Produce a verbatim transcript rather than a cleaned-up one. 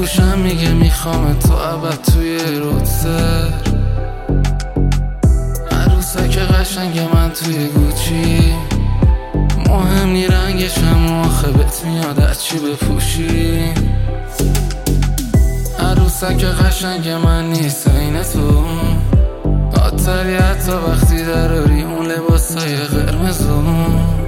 گوشم میگه میخوام تو ابد توی روتسر. عروسک قشنگ من توی گوچی، مهم نی رنگشم آخه بهت میاد از چی بپوشی. عروسک قشنگ من نیست این تو، آتری حتی وقتی دراری اون لباسای قرمزون.